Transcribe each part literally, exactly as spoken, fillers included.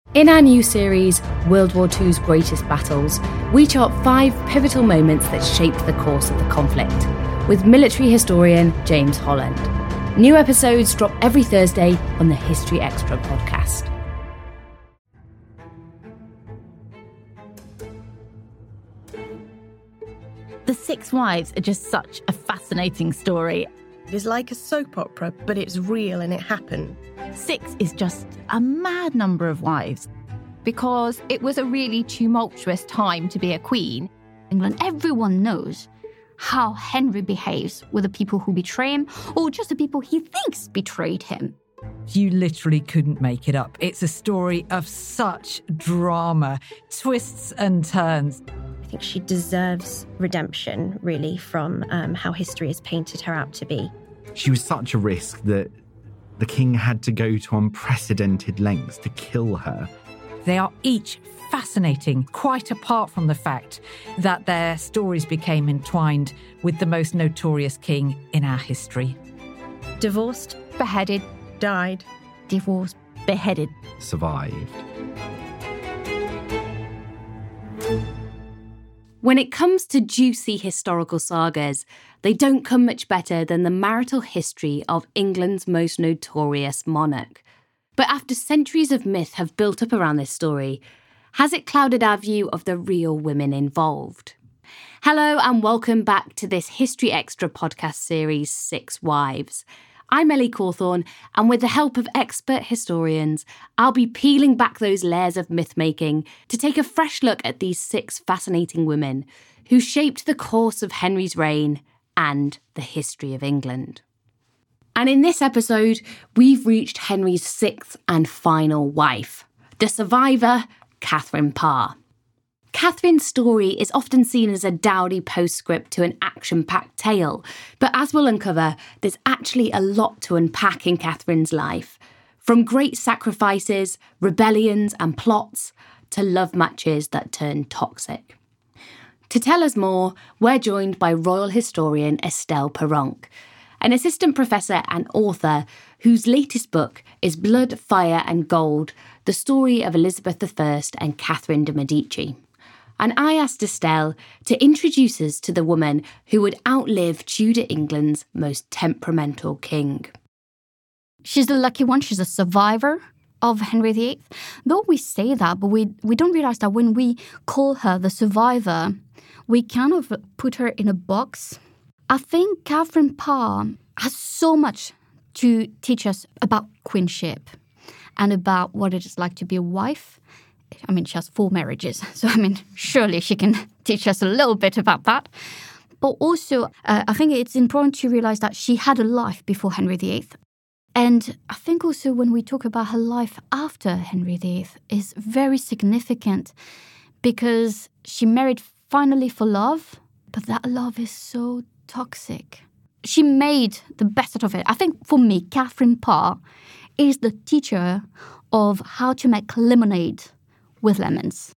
In our new series, World War Two's Greatest Battles, we chart five pivotal moments that shaped the course of the conflict, with military historian James Holland. New episodes drop every Thursday on the History Extra podcast. The Six Wives are just such a fascinating story. It is like a soap opera, but it's real and it happened. Six is just a mad number of wives. Because it was a really tumultuous time to be a queen. England, everyone knows how Henry behaves with the people who betray him or just the people he thinks betrayed him. You literally couldn't make it up. It's a story of such drama, twists and turns. I think she deserves redemption, really, from um, how history has painted her out to be. She was such a risk that the king had to go to unprecedented lengths to kill her. They are each fascinating, quite apart from the fact that their stories became entwined with the most notorious king in our history. Divorced, beheaded, died, divorced, Beheaded. Survived. When it comes to juicy historical sagas, they don't come much better than the marital history of England's most notorious monarch. But after centuries of myth have built up around this story, has it clouded our view of the real women involved? Hello and welcome back to this History Extra podcast series, Six Wives. I'm Ellie Cawthorne, and with the help of expert historians, I'll be peeling back those layers of myth-making to take a fresh look at these six fascinating women who shaped the course of Henry's reign and the history of England. And in this episode, we've reached Henry's sixth and final wife, the survivor, Catherine Parr. Catherine's story is often seen as a dowdy postscript to an action-packed tale, but as we'll uncover, there's actually a lot to unpack in Catherine's life, from great sacrifices, rebellions and plots, to love matches that turn toxic. To tell us more, we're joined by royal historian Estelle Paronque, an assistant professor and author whose latest book is Blood, Fire and Gold, the story of Elizabeth the First and Catherine de' Medici. And I asked Estelle to introduce us to the woman who would outlive Tudor England's most temperamental king. She's the lucky one. She's a survivor of Henry the Eighth. Though we say that, but we, we don't realise that when we call her the survivor, we kind of put her in a box. I think Catherine Parr has so much to teach us about queenship and about what it is like to be a wife. I mean, she has four marriages, so I mean, surely she can teach us a little bit about that. But also, uh, I think it's important to realise that she had a life before Henry the Eighth. And I think also when we talk about her life after Henry the Eighth is very significant because she married finally for love, but that love is so toxic. She made the best out of it. I think for me, Catherine Parr is the teacher of how to make lemonade with lemons.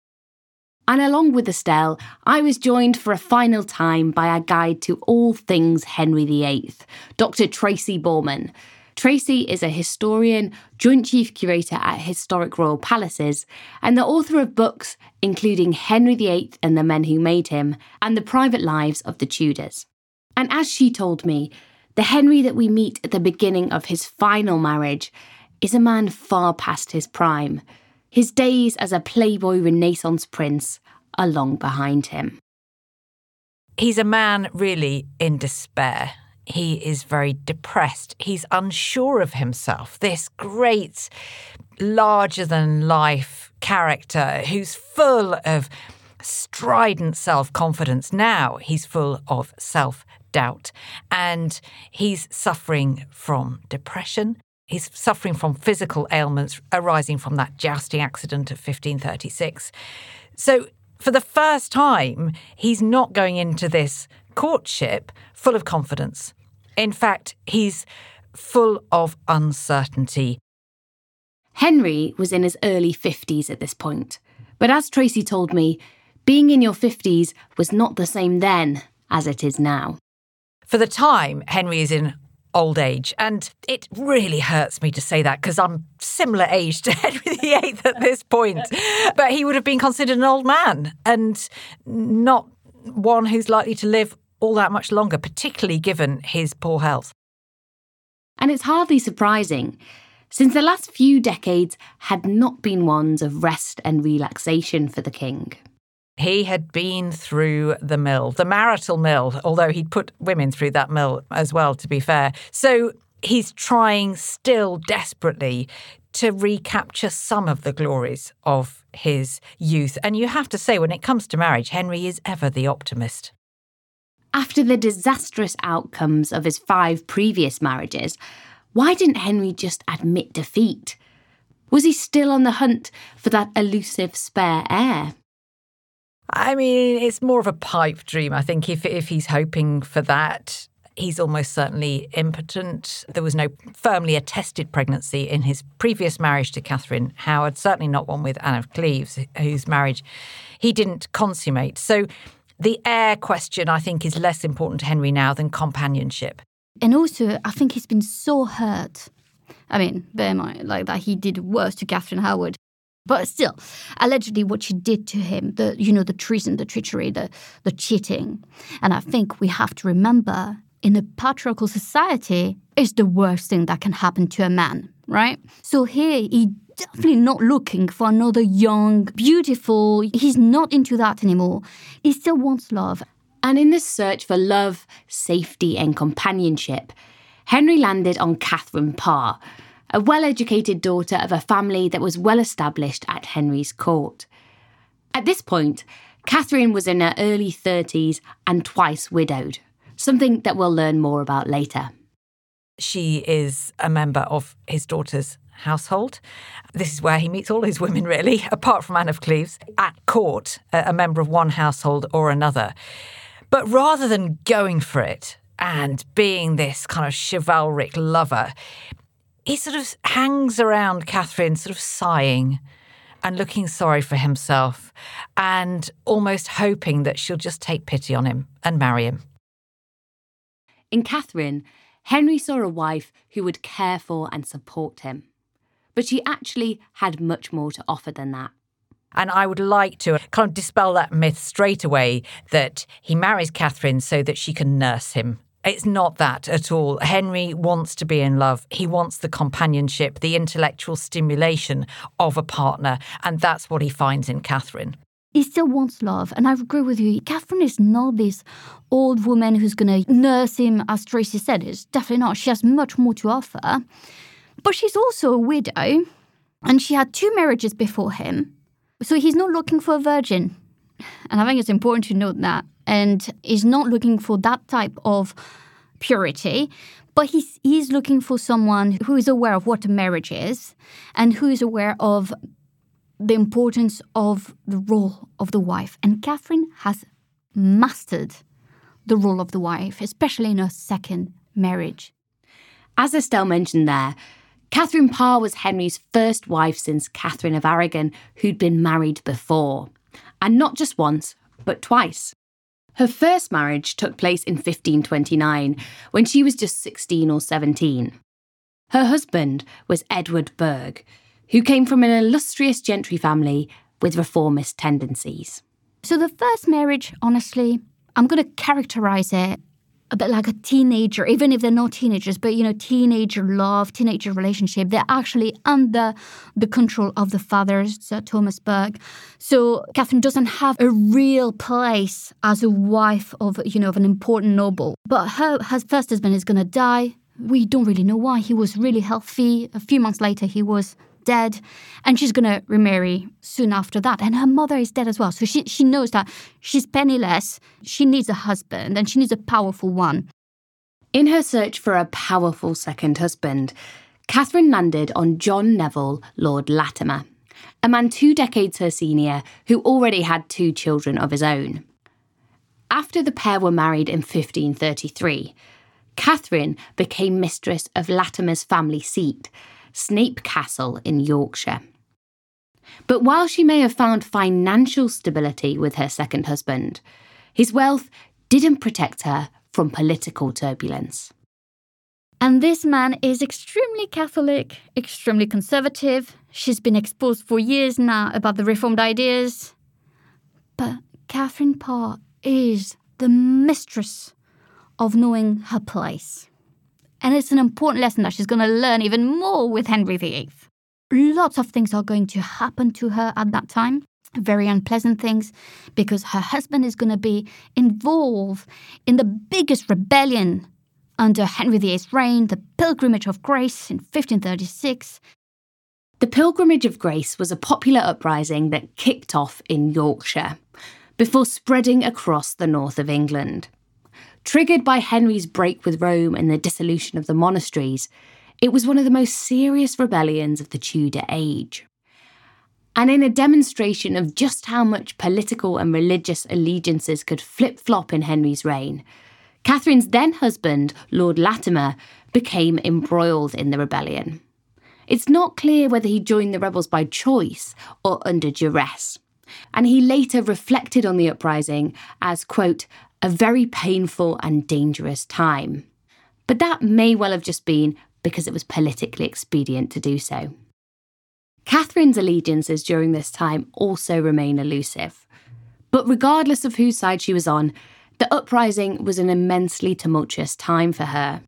And along with Estelle, I was joined for a final time by our guide to all things Henry the Eighth, Doctor Tracy Borman. Tracy is a historian, Joint Chief Curator at Historic Royal Palaces, and the author of books including Henry the Eighth and the Men Who Made Him and The Private Lives of the Tudors. And as she told me, the Henry that we meet at the beginning of his final marriage is a man far past his prime. His days as a playboy Renaissance prince are long behind him. He's a man really in despair. He is very depressed. He's unsure of himself. This great, larger-than-life character who's full of strident self-confidence. Now he's full of self-doubt. And he's suffering from depression. He's suffering from physical ailments arising from that jousting accident of fifteen thirty-six. So for the first time, he's not going into this courtship full of confidence. In fact, he's full of uncertainty. Henry was in his early fifties at this point. But as Tracy told me, being in your fifties was not the same then as it is now. For the time, Henry is in old age. And it really hurts me to say that because I'm similar age to Henry the Eighth at this point. But he would have been considered an old man and not one who's likely to live all that much longer, particularly given his poor health. And it's hardly surprising, since the last few decades had not been ones of rest and relaxation for the king. He had been through the mill, the marital mill, although he'd put women through that mill as well, to be fair. So he's trying still desperately to recapture some of the glories of his youth. And you have to say, when it comes to marriage, Henry is ever the optimist. After the disastrous outcomes of his five previous marriages, why didn't Henry just admit defeat? Was he still on the hunt for that elusive spare heir? I mean, it's more of a pipe dream, I think, if if he's hoping for that. He's almost certainly impotent. There was no firmly attested pregnancy in his previous marriage to Catherine Howard, certainly not one with Anne of Cleves, whose marriage he didn't consummate. So the heir question, I think, is less important to Henry now than companionship. And also, I think he's been so hurt. I mean, bear in mind, like that he did worse to Catherine Howard. But still, allegedly what she did to him, the you know, the treason, the treachery, the, the cheating. And I think we have to remember, in a patriarchal society, it's the worst thing that can happen to a man, right? So here, he's definitely not looking for another young, beautiful. He's not into that anymore. He still wants love. And in this search for love, safety and companionship, Henry landed on Catherine Parr, a well-educated daughter of a family that was well-established at Henry's court. At this point, Catherine was in her early thirties and twice widowed, something that we'll learn more about later. She is a member of his daughter's household. This is where he meets all his women, really, apart from Anne of Cleves, at court, a member of one household or another. But rather than going for it and being this kind of chivalric lover, he sort of hangs around Catherine, sort of sighing and looking sorry for himself and almost hoping that she'll just take pity on him and marry him. In Catherine, Henry saw a wife who would care for and support him. But she actually had much more to offer than that. And I would like to kind of dispel that myth straight away that he marries Catherine so that she can nurse him. It's not that at all. Henry wants to be in love. He wants the companionship, the intellectual stimulation of a partner, and that's what he finds in Catherine. He still wants love, and I agree with you. Catherine is not this old woman who's going to nurse him, as Tracy said. It's definitely not. She has much more to offer. But she's also a widow, and she had two marriages before him. So he's not looking for a virgin. And I think it's important to note that. And he's not looking for that type of purity, but he's, he's looking for someone who is aware of what a marriage is and who is aware of the importance of the role of the wife. And Catherine has mastered the role of the wife, especially in her second marriage. As Estelle mentioned there, Catherine Parr was Henry's first wife since Catherine of Aragon, who'd been married before. And not just once, but twice. Her first marriage took place in fifteen twenty-nine, when she was just sixteen or seventeen. Her husband was Edward Berg, who came from an illustrious gentry family with reformist tendencies. So the first marriage, honestly, I'm going to characterize it a bit like a teenager, even if they're not teenagers, but, you know, teenager love, teenager relationship. They're actually under the control of the father, Sir Thomas Berg. So Catherine doesn't have a real place as a wife of, you know, of an important noble. But her, her first husband is going to die. We don't really know why. He was really healthy. A few months later, he was dead, and she's going to remarry soon after that. And her mother is dead as well. So she, she knows that she's penniless, she needs a husband, and she needs a powerful one. In her search for a powerful second husband, Catherine landed on John Neville, Lord Latimer, a man two decades her senior who already had two children of his own. After the pair were married in fifteen thirty-three, Catherine became mistress of Latimer's family seat, Snape Castle in Yorkshire. But while she may have found financial stability with her second husband, his wealth didn't protect her from political turbulence. And this man is extremely Catholic, extremely conservative. She's been exposed for years now about the Reformed ideas. But Catherine Parr is the mistress of knowing her place. And it's an important lesson that she's going to learn even more with Henry the Eighth. Lots of things are going to happen to her at that time. Very unpleasant things, because her husband is going to be involved in the biggest rebellion under Henry the Eighth's reign, the Pilgrimage of Grace in fifteen thirty-six. The Pilgrimage of Grace was a popular uprising that kicked off in Yorkshire before spreading across the north of England. Triggered by Henry's break with Rome and the dissolution of the monasteries, it was one of the most serious rebellions of the Tudor age. And in a demonstration of just how much political and religious allegiances could flip-flop in Henry's reign, Catherine's then-husband, Lord Latimer, became embroiled in the rebellion. It's not clear whether he joined the rebels by choice or under duress, and he later reflected on the uprising as, quote, a very painful and dangerous time. But that may well have just been because it was politically expedient to do so. Catherine's allegiances during this time also remain elusive. But regardless of whose side she was on, the uprising was an immensely tumultuous time for her.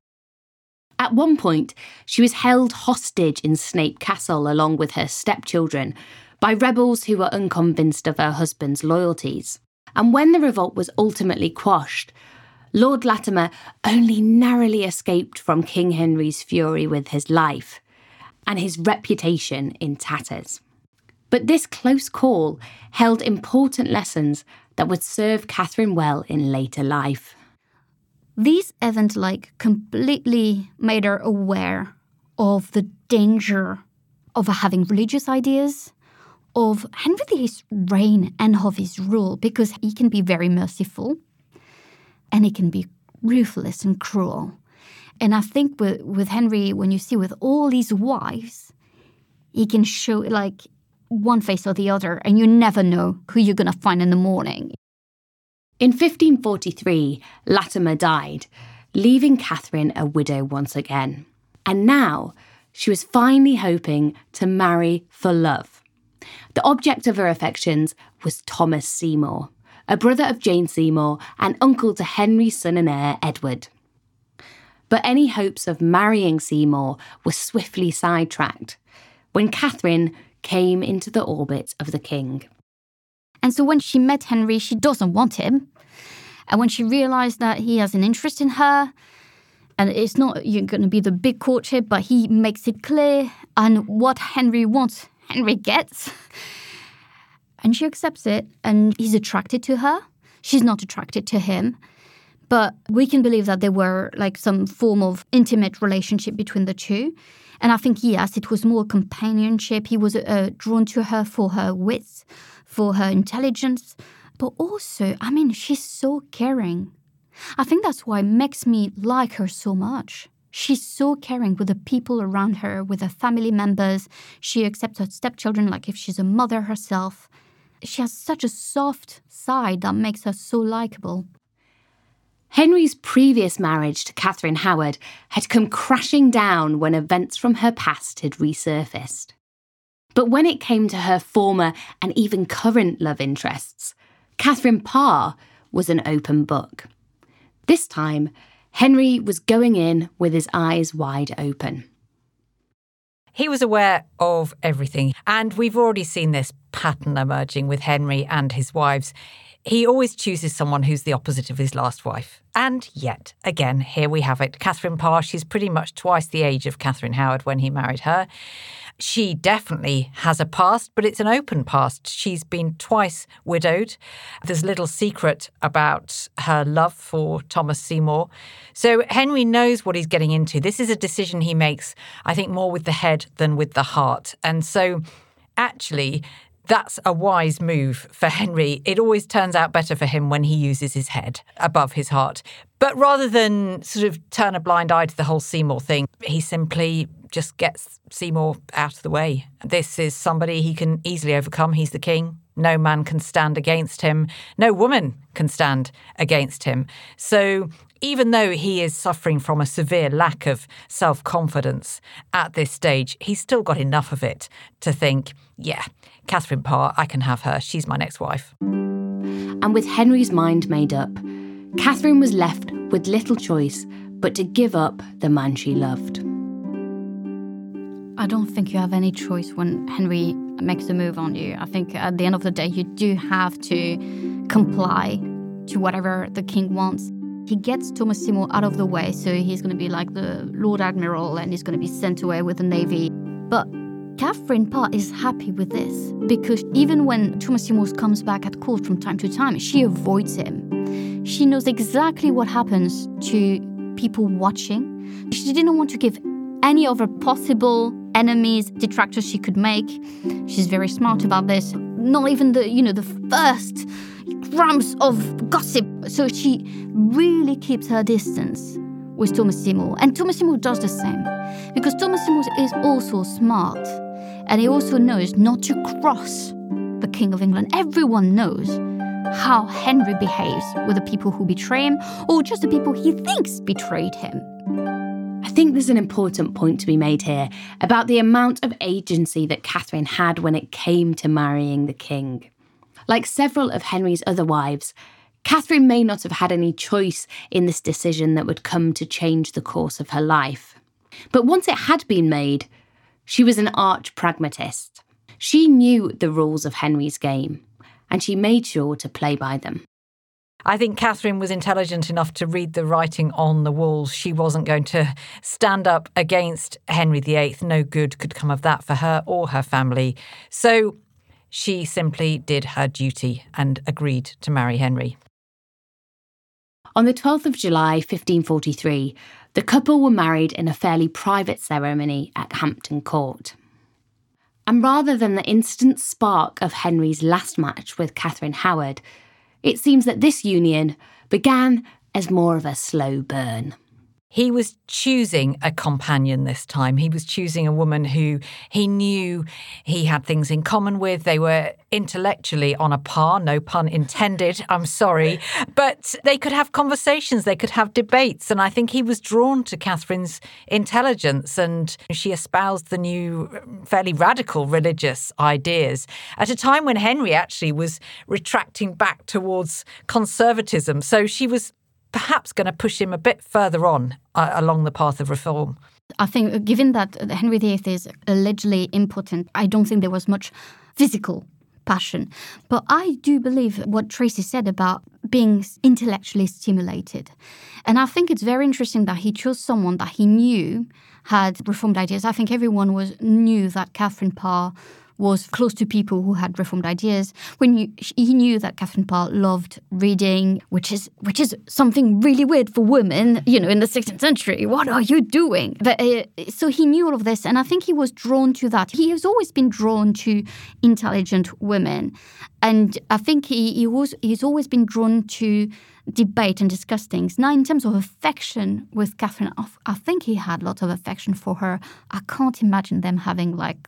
At one point, she was held hostage in Snape Castle along with her stepchildren by rebels who were unconvinced of her husband's loyalties. And when the revolt was ultimately quashed, Lord Latimer only narrowly escaped from King Henry's fury with his life, and his reputation in tatters. But this close call held important lessons that would serve Catherine well in later life. These events like completely made her aware of the danger of having religious ideas, of Henry the Eighth's reign and of his rule, because he can be very merciful and he can be ruthless and cruel. And I think with, with Henry, when you see with all these wives, he can show like one face or the other, and you never know who you're going to find in the morning. In fifteen forty-three, Latimer died, leaving Catherine a widow once again. And now she was finally hoping to marry for love. The object of her affections was Thomas Seymour, a brother of Jane Seymour and uncle to Henry's son and heir, Edward. But any hopes of marrying Seymour were swiftly sidetracked when Catherine came into the orbit of the king. And so when she met Henry, she doesn't want him. And when she realised that he has an interest in her, and it's not you're going to be the big courtship, but he makes it clear, and what Henry wants, Henry gets. And she accepts it, and he's attracted to her. She's not attracted to him. But we can believe that there were like some form of intimate relationship between the two. And I think, yes, it was more companionship. He was uh, drawn to her for her wits, for her intelligence. But also, I mean, she's so caring. I think that's why it makes me like her so much. She's so caring with the people around her, with her family members. She accepts her stepchildren like if she's a mother herself. She has such a soft side that makes her so likeable. Henry's previous marriage to Catherine Howard had come crashing down when events from her past had resurfaced. But when it came to her former and even current love interests, Catherine Parr was an open book. This time, Henry was going in with his eyes wide open. He was aware of everything, and we've already seen this pattern emerging with Henry and his wives. He always chooses someone who's the opposite of his last wife. And yet, again, here we have it. Catherine Parr, she's pretty much twice the age of Catherine Howard when he married her. She definitely has a past, but it's an open past. She's been twice widowed. There's little secret about her love for Thomas Seymour. So Henry knows what he's getting into. This is a decision he makes, I think, more with the head than with the heart. And so actually, that's a wise move for Henry. It always turns out better for him when he uses his head above his heart. But rather than sort of turn a blind eye to the whole Seymour thing, he simply just gets Seymour out of the way. This is somebody he can easily overcome. He's the king. No man can stand against him. No woman can stand against him. So even though he is suffering from a severe lack of self-confidence at this stage, he's still got enough of it to think, yeah, Catherine Parr, I can have her. She's my next wife. And with Henry's mind made up, Catherine was left with little choice but to give up the man she loved. I don't think you have any choice when Henry makes a move on you. I think at the end of the day, you do have to comply to whatever the king wants. He gets Thomasimo out of the way, so he's going to be like the Lord Admiral and he's going to be sent away with the navy. But Catherine Parr is happy with this because even when Thomasimo comes back at court from time to time, she avoids him. She knows exactly what happens to people watching. She didn't want to give any other possible enemies, detractors she could make. She's very smart about this. Not even the, you know, the first grams of gossip. So she really keeps her distance with Thomasimo. And Thomasimo does the same. Because Thomasimo is also smart. And he also knows not to cross the King of England. Everyone knows how Henry behaves with the people who betray him or just the people he thinks betrayed him. I think there's an important point to be made here about the amount of agency that Catherine had when it came to marrying the king. Like several of Henry's other wives, Catherine may not have had any choice in this decision that would come to change the course of her life. But once it had been made, she was an arch pragmatist. She knew the rules of Henry's game, and she made sure to play by them. I think Catherine was intelligent enough to read the writing on the walls. She wasn't going to stand up against Henry the Eighth. No good could come of that for her or her family. So she simply did her duty and agreed to marry Henry. On the twelfth of July, fifteen forty-three, the couple were married in a fairly private ceremony at Hampton Court. And rather than the instant spark of Henry's last match with Catherine Howard, it seems that this union began as more of a slow burn. He was choosing a companion this time. He was choosing a woman who he knew he had things in common with. They were intellectually on a par, no pun intended, I'm sorry. But they could have conversations, they could have debates. And I think he was drawn to Catherine's intelligence, and she espoused the new, fairly radical religious ideas at a time when Henry actually was retracting back towards conservatism. So she was perhaps going to push him a bit further on uh, along the path of reform. I think, given that Henry the Eighth is allegedly impotent, I don't think there was much physical passion. But I do believe what Tracy said about being intellectually stimulated. And I think it's very interesting that he chose someone that he knew had reformed ideas. I think everyone was knew that Catherine Parr was close to people who had reformed ideas. When you, he knew that Catherine Parr loved reading, which is which is something really weird for women, you know, in the sixteenth century. What are you doing? But, uh, so he knew all of this, and I think he was drawn to that. He has always been drawn to intelligent women, and I think he, he was he's always been drawn to debate and discuss things. Now, in terms of affection with Catherine, I think he had lots of affection for her. I can't imagine them having like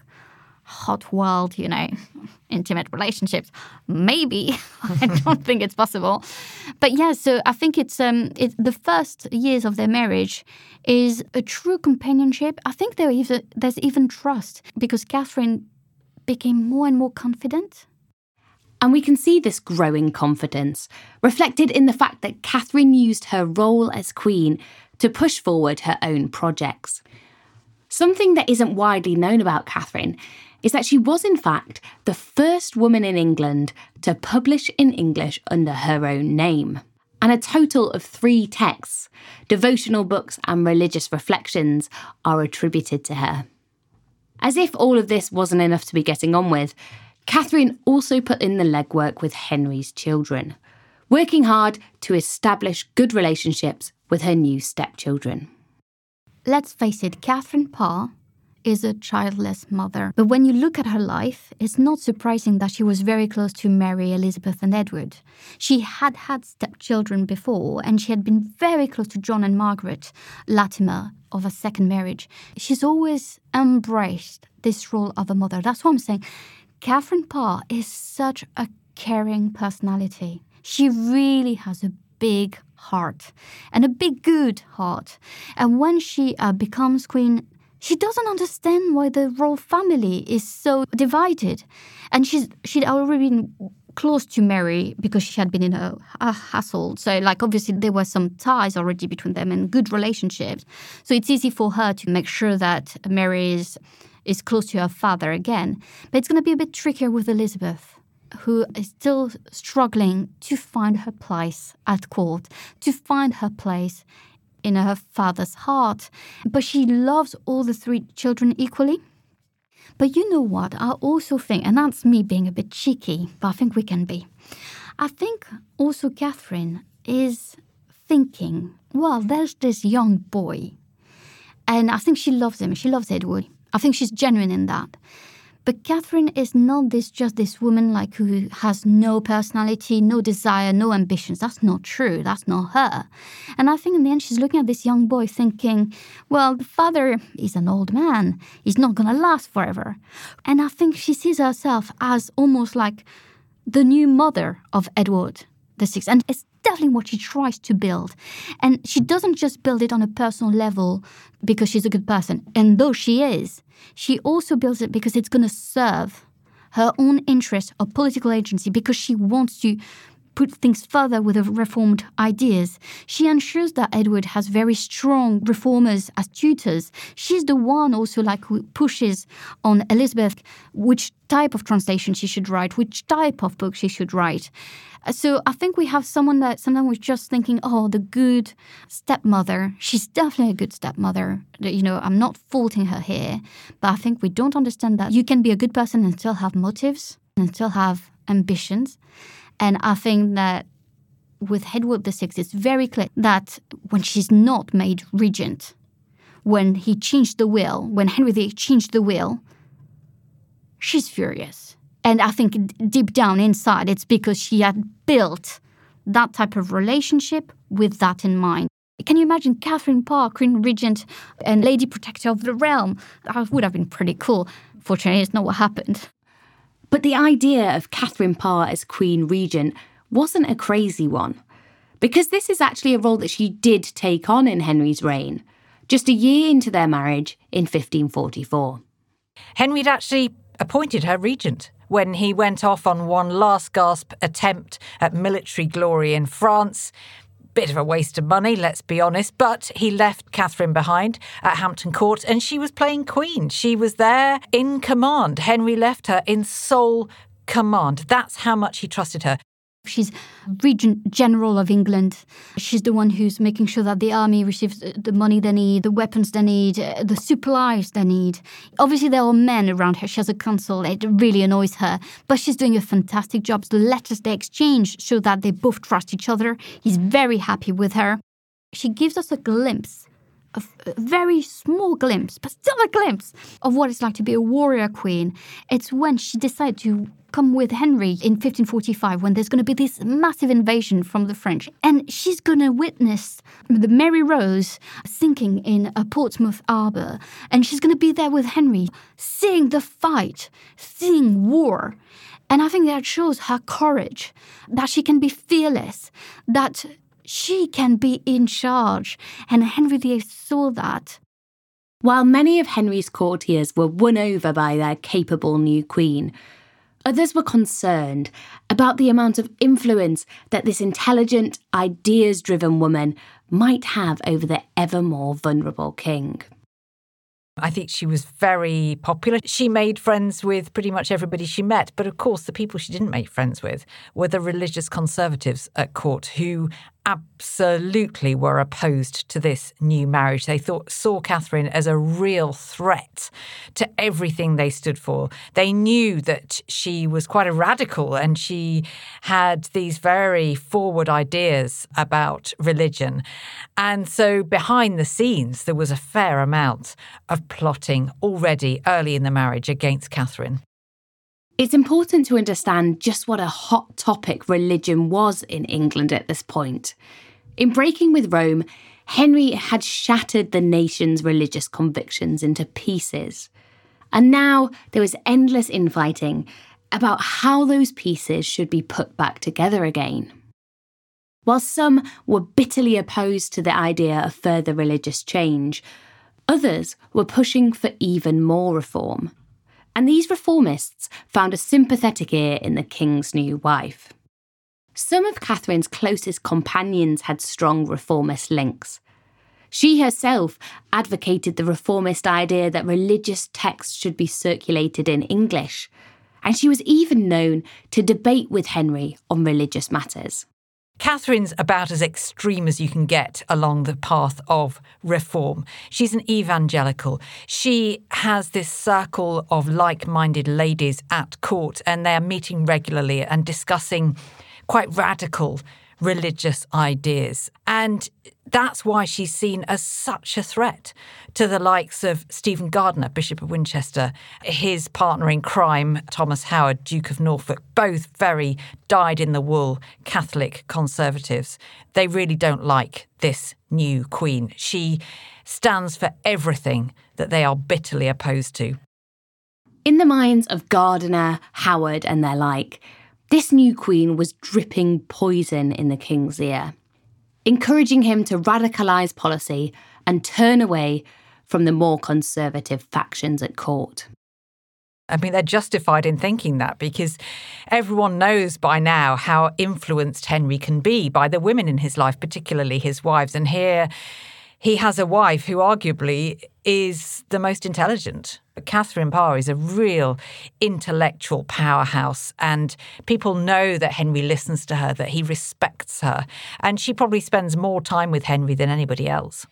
hot wild, you know, intimate relationships. Maybe. I don't think it's possible. But yeah, so I think it's um it's the first years of their marriage is a true companionship. I think there even there's even trust because Catherine became more and more confident. And we can see this growing confidence reflected in the fact that Catherine used her role as queen to push forward her own projects. Something that isn't widely known about Catherine is that she was, in fact, the first woman in England to publish in English under her own name. And a total of three texts, devotional books and religious reflections, are attributed to her. As if all of this wasn't enough to be getting on with, Catherine also put in the legwork with Henry's children, working hard to establish good relationships with her new stepchildren. Let's face it, Catherine Parr is a childless mother. But when you look at her life, it's not surprising that she was very close to Mary, Elizabeth and Edward. She had had stepchildren before, and she had been very close to John and Margaret Latimer of a second marriage. She's always embraced this role of a mother. That's what I'm saying. Catherine Parr is such a caring personality. She really has a big heart and a big good heart. And when she uh, becomes queen, she doesn't understand why the royal family is so divided. And she's she'd already been close to Mary because she had been in a, a household. So, like, obviously there were some ties already between them and good relationships. So it's easy for her to make sure that Mary is, is close to her father again. But it's going to be a bit trickier with Elizabeth, who is still struggling to find her place at court, to find her place in her father's heart. But she loves all the three children equally. But you know what? I also think, and that's me being a bit cheeky, but I think we can be. I think also Catherine is thinking, well, there's this young boy. And I think she loves him. She loves Edward. I think she's genuine in that. But Catherine is not this just this woman like who has no personality, no desire, no ambitions. That's not true. That's not her. And I think in the end she's looking at this young boy thinking, well, the father is an old man. He's not going to last forever. And I think she sees herself as almost like the new mother of Edward the Sixth. And it's definitely what she tries to build. And she doesn't just build it on a personal level because she's a good person. And though she is, she also builds it because it's going to serve her own interest of political agency, because she wants to put things further with her reformed ideas. She ensures that Edward has very strong reformers as tutors. She's the one also like who pushes on Elizabeth which type of translation she should write, which type of book she should write. So I think we have someone that sometimes we're just thinking, oh, the good stepmother. She's definitely a good stepmother. You know, I'm not faulting her here, but I think we don't understand that you can be a good person and still have motives and still have ambitions. And I think that with Edward the Sixth, it's very clear that when she's not made regent, when he changed the will, when Henry the Eighth changed the will, she's furious. And I think deep down inside, it's because she had built that type of relationship with that in mind. Can you imagine Catherine Parr, Queen Regent and Lady Protector of the Realm? That would have been pretty cool. Fortunately, it's not what happened. But the idea of Catherine Parr as Queen Regent wasn't a crazy one, because this is actually a role that she did take on in Henry's reign, just a year into their marriage in fifteen forty-four. Henry had actually appointed her regent when he went off on one last gasp attempt at military glory in France. Bit of a waste of money, let's be honest, but he left Catherine behind at Hampton Court and she was playing queen. She was there in command. Henry left her in sole command. That's how much he trusted her. She's Regent General of England. She's the one who's making sure that the army receives the money they need, the weapons they need, the supplies they need. Obviously, there are men around her. She has a council. It really annoys her. But she's doing a fantastic job. The letters they exchange show that they both trust each other. He's very happy with her. She gives us a glimpse, a very small glimpse, but still a glimpse of what it's like to be a warrior queen. It's when she decided to come with Henry in fifteen forty-five, when there's going to be this massive invasion from the French. And she's going to witness the Mary Rose sinking in a Portsmouth harbour. And she's going to be there with Henry, seeing the fight, seeing war. And I think that shows her courage, that she can be fearless, that she can be in charge. And Henry the Eighth saw that. While many of Henry's courtiers were won over by their capable new queen, others were concerned about the amount of influence that this intelligent, ideas-driven woman might have over the ever more vulnerable king. I think she was very popular. She made friends with pretty much everybody she met. But of course, the people she didn't make friends with were the religious conservatives at court, who absolutely were opposed to this new marriage. They thought saw Catherine as a real threat to everything they stood for. They knew that she was quite a radical and she had these very forward ideas about religion. And so behind the scenes, there was a fair amount of plotting already early in the marriage against Catherine. It's important to understand just what a hot topic religion was in England at this point. In breaking with Rome, Henry had shattered the nation's religious convictions into pieces. And now there was endless infighting about how those pieces should be put back together again. While some were bitterly opposed to the idea of further religious change, others were pushing for even more reform. And these reformists found a sympathetic ear in the king's new wife. Some of Catherine's closest companions had strong reformist links. She herself advocated the reformist idea that religious texts should be circulated in English, and she was even known to debate with Henry on religious matters. Catherine's about as extreme as you can get along the path of reform. She's an evangelical. She has this circle of like-minded ladies at court, and they're meeting regularly and discussing quite radical religious ideas. And that's why she's seen as such a threat to the likes of Stephen Gardiner, Bishop of Winchester, his partner in crime, Thomas Howard, Duke of Norfolk, both very dyed-in-the-wool Catholic conservatives. They really don't like this new queen. She stands for everything that they are bitterly opposed to. In the minds of Gardiner, Howard and their like, this new queen was dripping poison in the king's ear, encouraging him to radicalise policy and turn away from the more conservative factions at court. I mean, they're justified in thinking that because everyone knows by now how influenced Henry can be by the women in his life, particularly his wives. And here he has a wife who arguably is the most intelligent. Catherine Parr is a real intellectual powerhouse, and people know that Henry listens to her, that he respects her, and she probably spends more time with Henry than anybody else.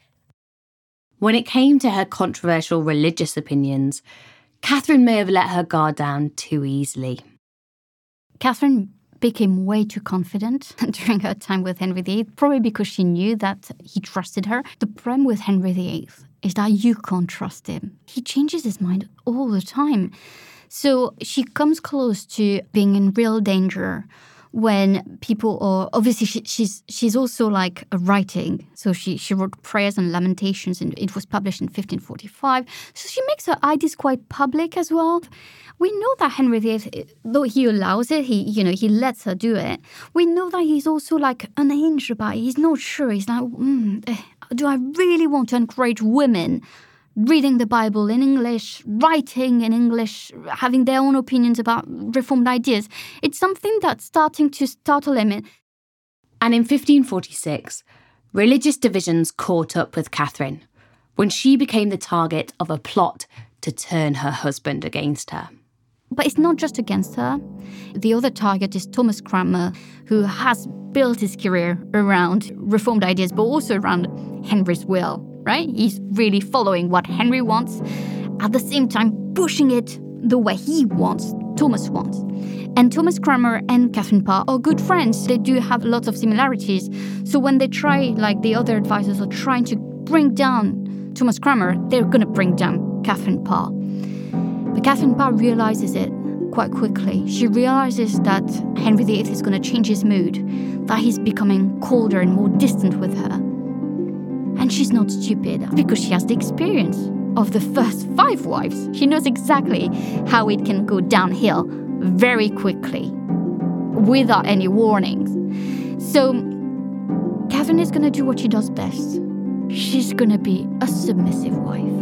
When it came to her controversial religious opinions, Catherine may have let her guard down too easily. Catherine became way too confident during her time with Henry the Eighth, probably because she knew that he trusted her. The problem with Henry the Eighth is that you can't trust him. He changes his mind all the time. So she comes close to being in real danger when people are... Obviously, she, she's she's also like writing. So she, she wrote Prayers and Lamentations, and it was published in fifteen forty-five. So she makes her ideas quite public as well. We know that Henry the Eighth, though he allows it, he you know he lets her do it. We know that he's also like unhinged about it. He's not sure. He's like, mm, do I really want to encourage women reading the Bible in English, writing in English, having their own opinions about reformed ideas? It's something that's starting to startle him. And in fifteen forty-six, religious divisions caught up with Catherine when she became the target of a plot to turn her husband against her. But it's not just against her. The other target is Thomas Cranmer, who has built his career around reformed ideas, but also around Henry's will, right? He's really following what Henry wants, at the same time pushing it the way he wants, Thomas wants. And Thomas Cranmer and Catherine Parr are good friends. They do have lots of similarities. So when they try, like the other advisors are trying to bring down Thomas Cranmer, they're going to bring down Catherine Parr. But Catherine Parr realizes it quite quickly. She realizes that Henry the Eighth is going to change his mood, that he's becoming colder and more distant with her. And she's not stupid, because she has the experience of the first five wives. She knows exactly how it can go downhill very quickly, without any warnings. So Catherine is going to do what she does best. She's going to be a submissive wife.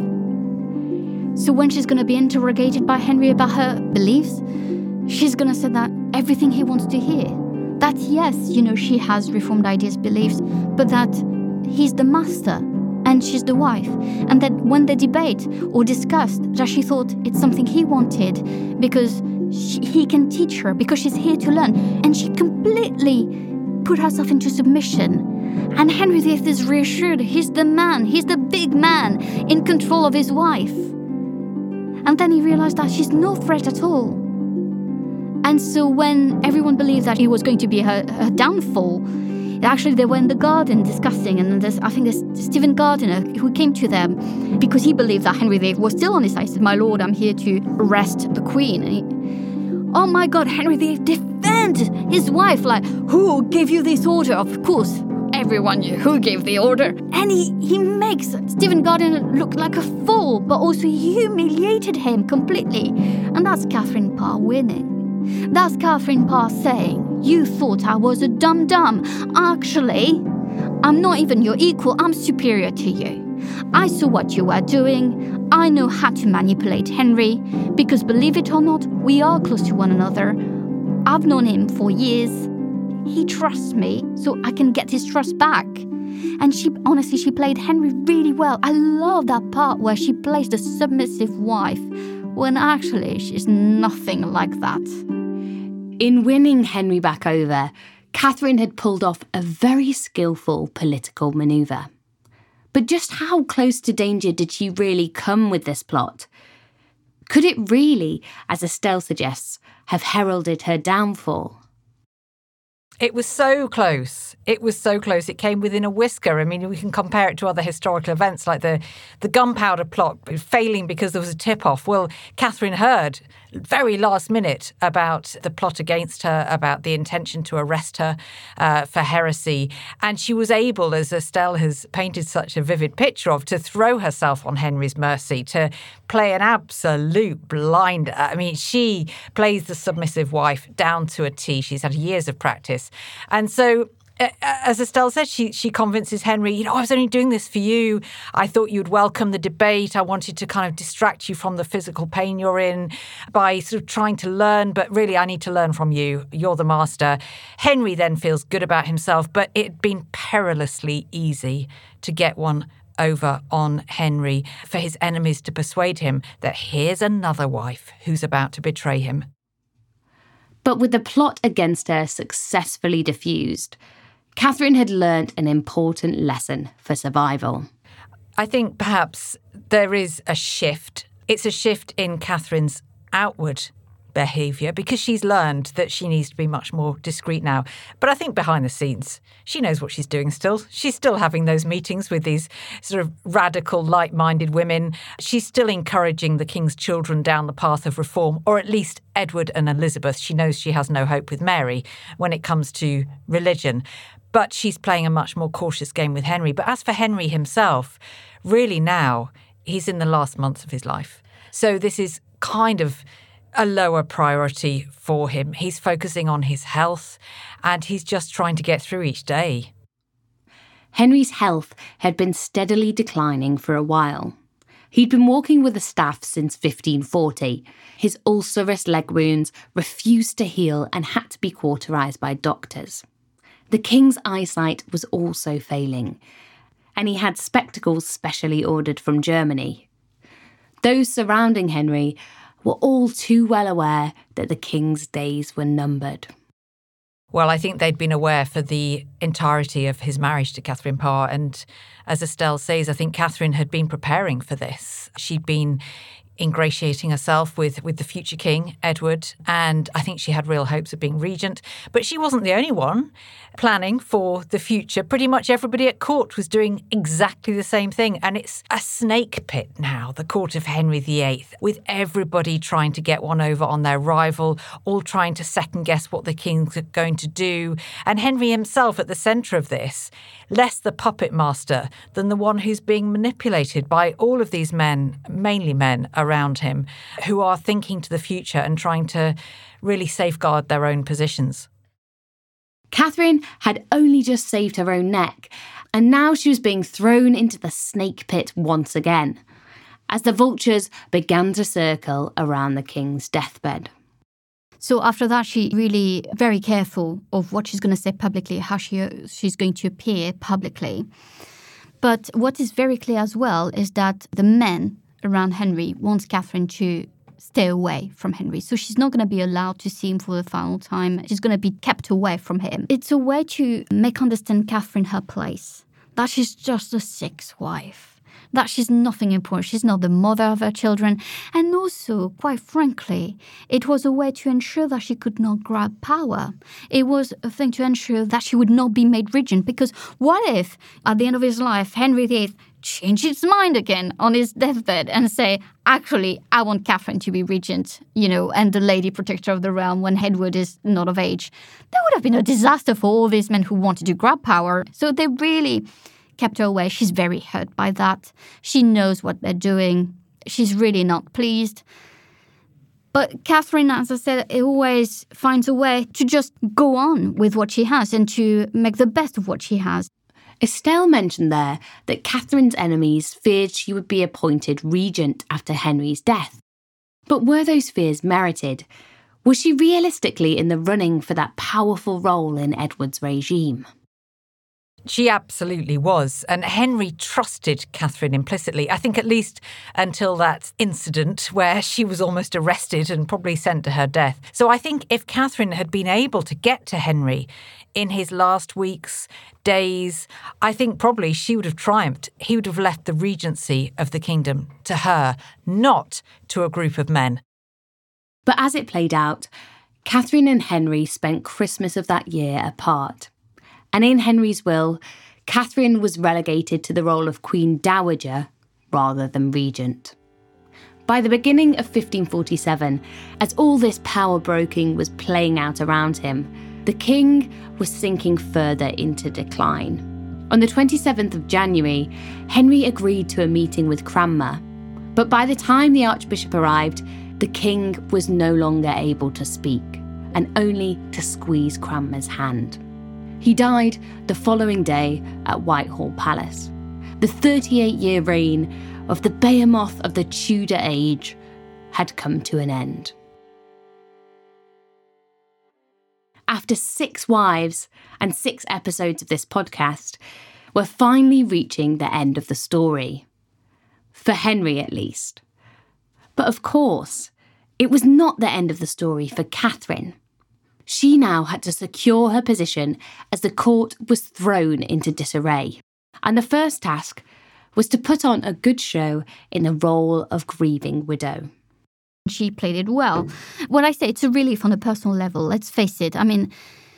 So when she's going to be interrogated by Henry about her beliefs, she's going to say that everything he wants to hear. That yes, you know, she has reformed ideas, beliefs, but that he's the master and she's the wife. And that when they debate or discuss, that she thought it's something he wanted because she, he can teach her, because she's here to learn. And she completely put herself into submission. And Henry the Eighth is reassured. He's the man. He's the big man in control of his wife. And then he realized that she's no threat at all. And so when everyone believed that it was going to be her, her downfall, actually they were in the garden discussing, and there's, I think there's Stephen Gardiner who came to them because he believed that Henry the Eighth was still on his side. He said, "My lord, I'm here to arrest the queen." And he, oh my God, Henry the Eighth defend his wife. Like, who gave you this order? Of course, everyone knew who gave the order. And he, he makes Stephen Gardiner look like a fool, but also humiliated him completely. And that's Catherine Parr winning. That's Catherine Parr saying, You thought I was a dum-dum. Actually, I'm not even your equal. I'm superior to you. I saw what you were doing. I know how to manipulate Henry, because believe it or not, we are close to one another. I've known him for years. He trusts me, so I can get his trust back. And she, honestly, she played Henry really well. I love that part where she plays the submissive wife, when actually she's nothing like that. In winning Henry back over, Catherine had pulled off a very skillful political manoeuvre. But just how close to danger did she really come with this plot? Could it really, as Estelle suggests, have heralded her downfall? It was so close. It was so close. It came within a whisker. I mean, we can compare it to other historical events like the, the gunpowder plot failing because there was a tip-off. Well, Catherine heard very last minute about the plot against her, about the intention to arrest her uh, for heresy. And she was able, as Estelle has painted such a vivid picture of, to throw herself on Henry's mercy, to play an absolute blinder. I mean, she plays the submissive wife down to a T. She's had years of practice. And so, as Estelle said, she she convinces Henry, you know, I was only doing this for you. I thought you'd welcome the debate. I wanted to kind of distract you from the physical pain you're in by sort of trying to learn. But really, I need to learn from you. You're the master. Henry then feels good about himself, but it'd been perilously easy to get one over on Henry, for his enemies to persuade him that here's another wife who's about to betray him. But with the plot against her successfully diffused, Catherine had learnt an important lesson for survival. I think perhaps there is a shift. It's a shift in Catherine's outward behaviour, because she's learned that she needs to be much more discreet now. But I think behind the scenes, she knows what she's doing still. She's still having those meetings with these sort of radical, like-minded women. She's still encouraging the king's children down the path of reform, or at least Edward and Elizabeth. She knows she has no hope with Mary when it comes to religion. But she's playing a much more cautious game with Henry. But as for Henry himself, really now, he's in the last months of his life. So this is kind of a lower priority for him. He's focusing on his health, and he's just trying to get through each day. Henry's health had been steadily declining for a while. He'd been walking with a staff since fifteen forty. His ulcerous leg wounds refused to heal and had to be cauterised by doctors. The king's eyesight was also failing, and he had spectacles specially ordered from Germany. Those surrounding Henry were all too well aware that the king's days were numbered. Well, I think they'd been aware for the entirety of his marriage to Catherine Parr. And as Estelle says, I think Catherine had been preparing for this. She'd been ingratiating herself with, with the future king, Edward, and I think she had real hopes of being regent. But she wasn't the only one planning for the future. Pretty much everybody at court was doing exactly the same thing. And it's a snake pit now, the court of Henry the Eighth, with everybody trying to get one over on their rival, all trying to second-guess what the king's going to do. And Henry himself at the centre of this, less the puppet master than the one who's being manipulated by all of these men, mainly men, around him, who are thinking to the future and trying to really safeguard their own positions. Catherine had only just saved her own neck, and now she was being thrown into the snake pit once again, as the vultures began to circle around the king's deathbed. So after that, she really very careful of what she's going to say publicly, how she she's going to appear publicly. But what is very clear as well is that the men around Henry wants Catherine to stay away from Henry. So she's not going to be allowed to see him for the final time. She's going to be kept away from him. It's a way to make understand Catherine her place, that she's just a sixth wife, that she's nothing important. She's not the mother of her children. And also, quite frankly, it was a way to ensure that she could not grab power. It was a thing to ensure that she would not be made regent. Because what if, at the end of his life, Henry the Eighth changed his mind again on his deathbed and say, actually, I want Catherine to be regent, you know, and the lady protector of the realm when Edward is not of age. That would have been a disaster for all these men who wanted to grab power. So they really kept her away. She's very hurt by that. She knows what they're doing. She's really not pleased. But Catherine, as I said, always finds a way to just go on with what she has and to make the best of what she has. Estelle mentioned there that Catherine's enemies feared she would be appointed regent after Henry's death. But were those fears merited? Was she realistically in the running for that powerful role in Edward's regime? She absolutely was. And Henry trusted Catherine implicitly, I think at least until that incident where she was almost arrested and probably sent to her death. So I think if Catherine had been able to get to Henry in his last weeks, days, I think probably she would have triumphed. He would have left the regency of the kingdom to her, not to a group of men. But as it played out, Catherine and Henry spent Christmas of that year apart. And in Henry's will, Catherine was relegated to the role of Queen Dowager rather than regent. By the beginning of fifteen forty-seven, as all this power broking was playing out around him, the king was sinking further into decline. On the twenty-seventh of January, Henry agreed to a meeting with Cranmer. But by the time the Archbishop arrived, the king was no longer able to speak, and only to squeeze Cranmer's hand. He died the following day at Whitehall Palace. The thirty-eight-year reign of the behemoth of the Tudor age had come to an end. After six wives and six episodes of this podcast, we're finally reaching the end of the story. For Henry, at least. But of course, it was not the end of the story for Catherine. She now had to secure her position as the court was thrown into disarray. And the first task was to put on a good show in the role of grieving widow. She played it well. When I say it's a relief on a personal level, let's face it. I mean,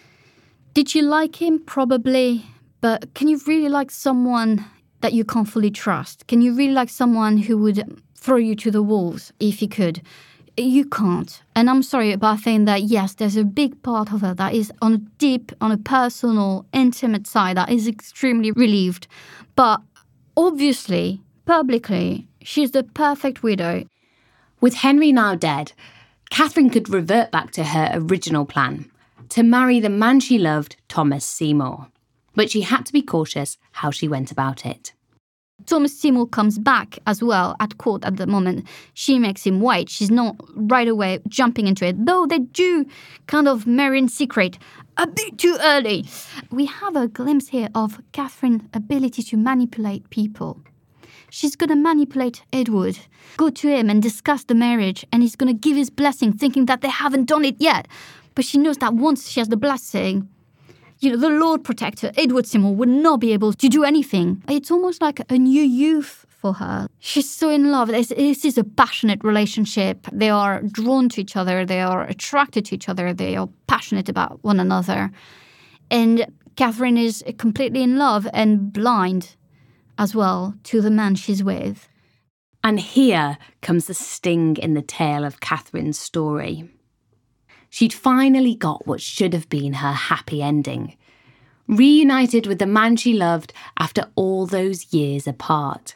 did you like him? Probably. But can you really like someone that you can't fully trust? Can you really like someone who would throw you to the wolves if he could? You can't. And I'm sorry about saying that, yes, there's a big part of her that is on a deep, on a personal, intimate side that is extremely relieved. But obviously, publicly, she's the perfect widow. With Henry now dead, Catherine could revert back to her original plan, to marry the man she loved, Thomas Seymour. But she had to be cautious how she went about it. Thomas Seymour comes back as well at court at the moment. She makes him wait. She's not right away jumping into it, though they do kind of marry in secret a bit too early. We have a glimpse here of Catherine's ability to manipulate people. She's going to manipulate Edward, go to him and discuss the marriage, and he's going to give his blessing, thinking that they haven't done it yet. But she knows that once she has the blessing, you know, the Lord Protector, Edward Seymour, would not be able to do anything. It's almost like a new youth for her. She's so in love. This, this is a passionate relationship. They are drawn to each other. They are attracted to each other. They are passionate about one another. And Catherine is completely in love and blind as well to the man she's with. And here comes the sting in the tail of Catherine's story. She'd finally got what should have been her happy ending. Reunited with the man she loved after all those years apart.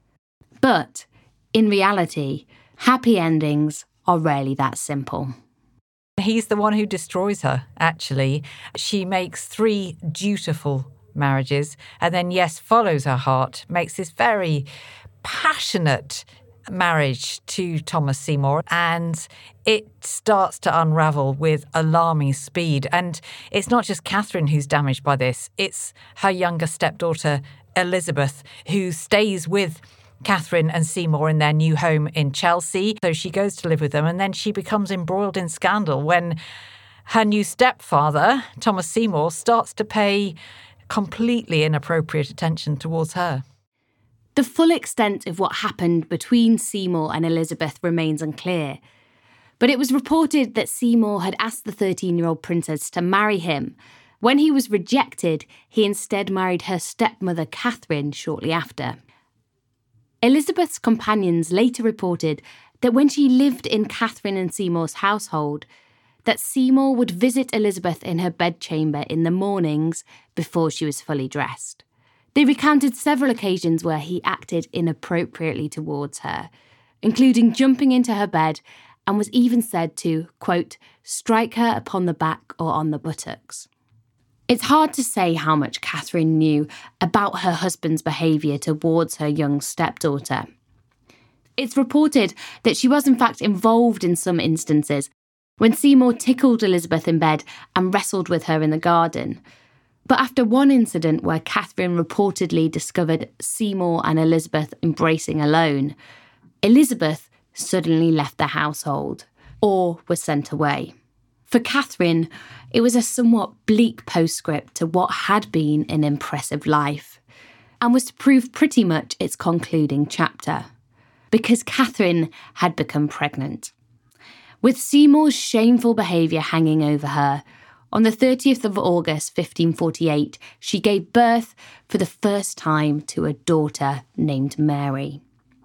But, in reality, happy endings are rarely that simple. He's the one who destroys her, actually. She makes three dutiful marriages and then, yes, follows her heart, makes this very passionate marriage to Thomas Seymour, and it starts to unravel with alarming speed. And it's not just Catherine who's damaged by this, it's her younger stepdaughter Elizabeth, who stays with Catherine and Seymour in their new home in Chelsea. So she goes to live with them, and then she becomes embroiled in scandal when her new stepfather, Thomas Seymour, starts to pay completely inappropriate attention towards her. The full extent of what happened between Seymour and Elizabeth remains unclear, but it was reported that Seymour had asked the thirteen-year-old princess to marry him. When he was rejected, he instead married her stepmother Catherine shortly after. Elizabeth's companions later reported that when she lived in Catherine and Seymour's household, that Seymour would visit Elizabeth in her bedchamber in the mornings before she was fully dressed. They recounted several occasions where he acted inappropriately towards her, including jumping into her bed and was even said to, quote, strike her upon the back or on the buttocks. It's hard to say how much Catherine knew about her husband's behaviour towards her young stepdaughter. It's reported that she was in fact involved in some instances when Seymour tickled Elizabeth in bed and wrestled with her in the garden. But after one incident where Catherine reportedly discovered Seymour and Elizabeth embracing alone, Elizabeth suddenly left the household or was sent away. For Catherine, it was a somewhat bleak postscript to what had been an impressive life, and was to prove pretty much its concluding chapter, because Catherine had become pregnant. With Seymour's shameful behaviour hanging over her, on the thirtieth of August fifteen forty-eight, she gave birth for the first time to a daughter named Mary.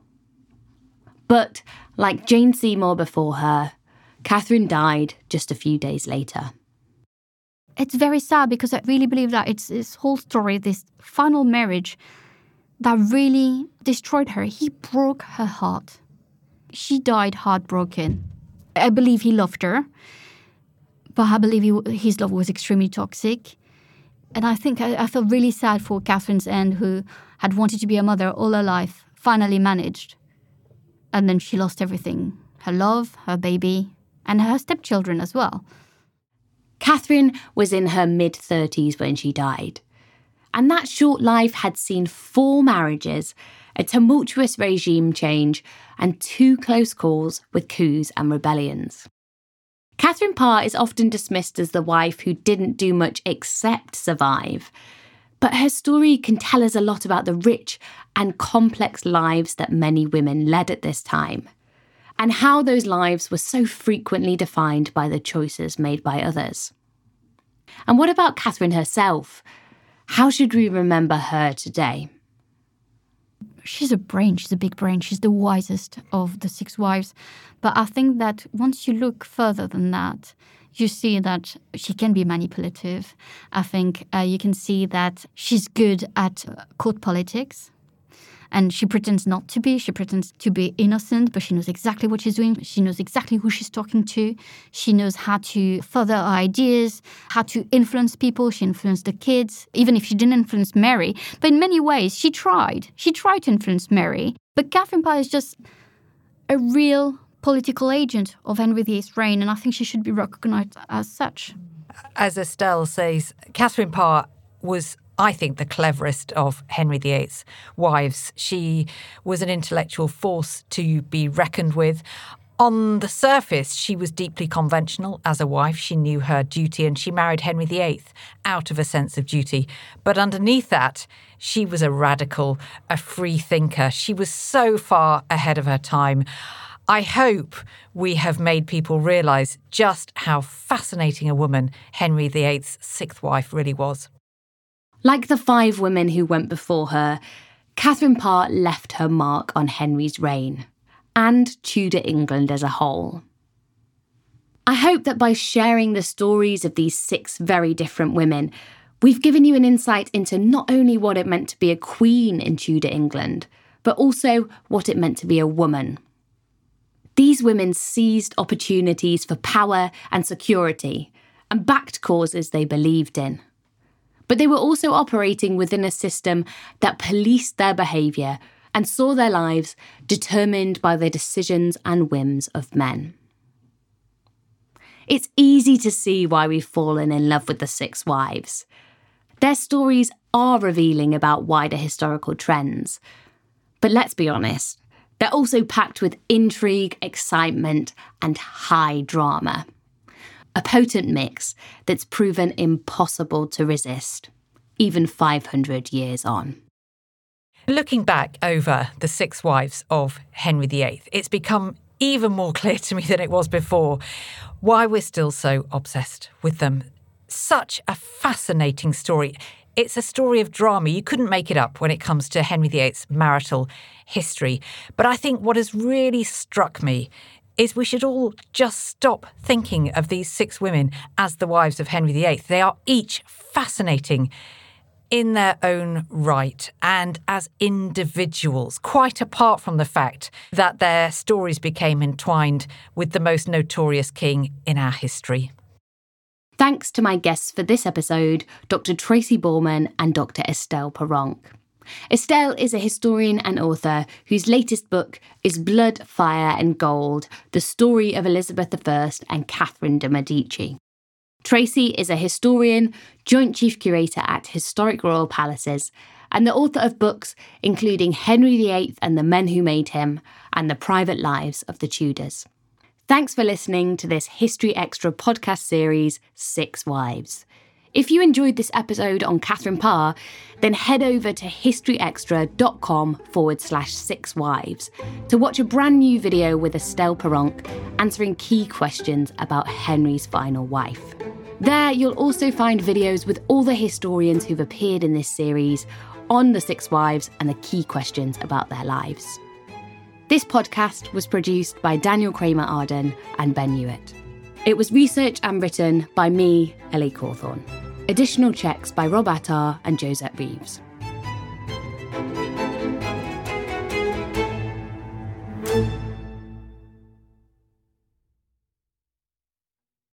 But, like Jane Seymour before her, Catherine died just a few days later. It's very sad because I really believe that it's this whole story, this final marriage, that really destroyed her. He broke her heart. She died heartbroken. I believe he loved her, but I believe he, his love was extremely toxic. And I think I, I feel really sad for Catherine's end, who had wanted to be a mother all her life, finally managed. And then she lost everything. Her love, her baby, and her stepchildren as well. Catherine was in her mid-thirties when she died. And that short life had seen four marriages, a tumultuous regime change, and two close calls with coups and rebellions. Catherine Parr is often dismissed as the wife who didn't do much except survive. But her story can tell us a lot about the rich and complex lives that many women led at this time, and how those lives were so frequently defined by the choices made by others. And what about Catherine herself? How should we remember her today? She's a brain, she's a big brain, she's the wisest of the six wives. But I think that once you look further than that, you see that she can be manipulative. I think uh, you can see that she's good at uh, court politics. And she pretends not to be. She pretends to be innocent, but she knows exactly what she's doing. She knows exactly who she's talking to. She knows how to further her ideas, how to influence people. She influenced the kids, even if she didn't influence Mary. But in many ways, she tried. She tried to influence Mary. But Catherine Parr is just a real political agent of Henry the eighth's reign, and I think she should be recognised as such. As Estelle says, Catherine Parr was, I think, the cleverest of Henry the eighth's wives. She was an intellectual force to be reckoned with. On the surface, she was deeply conventional as a wife. She knew her duty, and she married Henry the eighth out of a sense of duty. But underneath that, she was a radical, a free thinker. She was so far ahead of her time. I hope we have made people realise just how fascinating a woman Henry the eighth's sixth wife really was. Like the five women who went before her, Catherine Parr left her mark on Henry's reign and Tudor England as a whole. I hope that by sharing the stories of these six very different women, we've given you an insight into not only what it meant to be a queen in Tudor England, but also what it meant to be a woman. These women seized opportunities for power and security and backed causes they believed in. But they were also operating within a system that policed their behaviour and saw their lives determined by the decisions and whims of men. It's easy to see why we've fallen in love with the Six Wives. Their stories are revealing about wider historical trends. But let's be honest, they're also packed with intrigue, excitement, and high drama. A potent mix that's proven impossible to resist, even five hundred years on. Looking back over the six wives of Henry the eighth, it's become even more clear to me than it was before why we're still so obsessed with them. Such a fascinating story. It's a story of drama. You couldn't make it up when it comes to Henry the eighth's marital history. But I think what has really struck me is we should all just stop thinking of these six women as the wives of Henry the eighth. They are each fascinating in their own right and as individuals, quite apart from the fact that their stories became entwined with the most notorious king in our history. Thanks to my guests for this episode, Doctor Tracy Borman and Doctor Estelle Paronk. Estelle is a historian and author whose latest book is Blood, Fire and Gold, the story of Elizabeth the First and Catherine de' Medici. Tracy is a historian, Joint Chief Curator at Historic Royal Palaces, and the author of books including Henry the Eighth and the Men Who Made Him and The Private Lives of the Tudors. Thanks for listening to this History Extra podcast series, Six Wives. If you enjoyed this episode on Catherine Parr, then head over to historyextra.com forward slash six wives to watch a brand new video with Estelle Paronk answering key questions about Henry's final wife. There, you'll also find videos with all the historians who've appeared in this series on the Six Wives and the key questions about their lives. This podcast was produced by Daniel Kramer Arden and Ben Hewitt. It was researched and written by me, Ellie Cawthorne. Additional checks by Rob Attar and Josette Reeves.